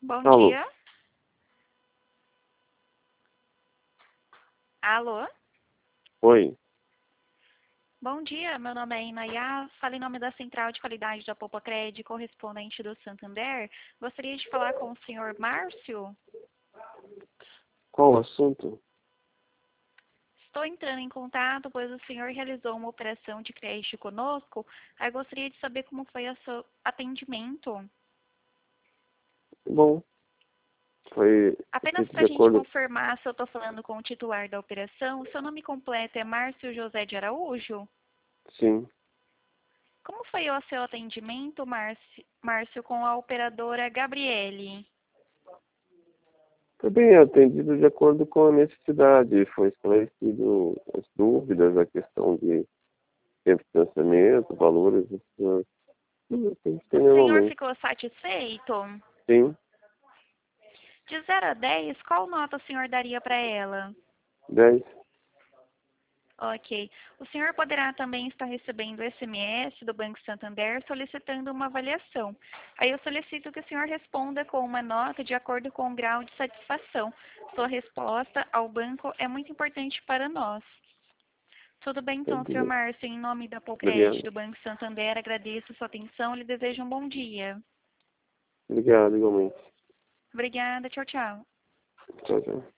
Bom Alô? dia. Alô? Oi. Bom dia, meu nome é Inayá, falo em nome da Central de Qualidade da Popocred, correspondente do Santander. Gostaria de falar com o senhor Márcio. Qual o assunto? Estou entrando em contato, pois o senhor realizou uma operação de crédito conosco. Aí gostaria de saber como foi o seu atendimento. Bom, foi Apenas feito para de a gente acordo... confirmar se eu estou falando com o titular da operação, o seu nome completo é Márcio José de Araújo? Sim. Como foi o seu atendimento, Márcio, com a operadora Gabriele? Foi bem atendido de acordo com a necessidade. Foi esclarecido as dúvidas, a questão de tempo de financiamento, valores, tudo que a gente tem O senhor normalmente. ficou satisfeito? Sim, De 0 a 10, qual nota o senhor daria para ela? 10. Ok. O senhor poderá também estar recebendo SMS do Banco Santander solicitando uma avaliação. Aí eu solicito que o senhor responda com uma nota de acordo com o grau de satisfação. Sua resposta ao banco é muito importante para nós. Tudo bem então, senhor Márcio. Em nome da Polcred Obrigado. do Banco Santander, agradeço sua atenção e lhe desejo um bom dia. Obrigado, igualmente. Obrigada. Tchau, tchau. Tchau, tchau.